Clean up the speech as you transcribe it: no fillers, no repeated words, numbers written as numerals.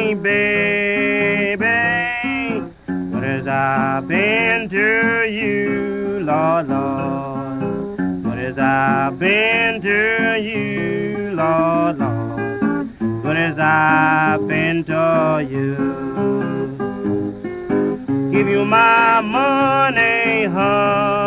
me, baby. What has I been to you, Lord, Lord? What has I been to you, Lord, Lord? What has I been to you? Give you my money, honey.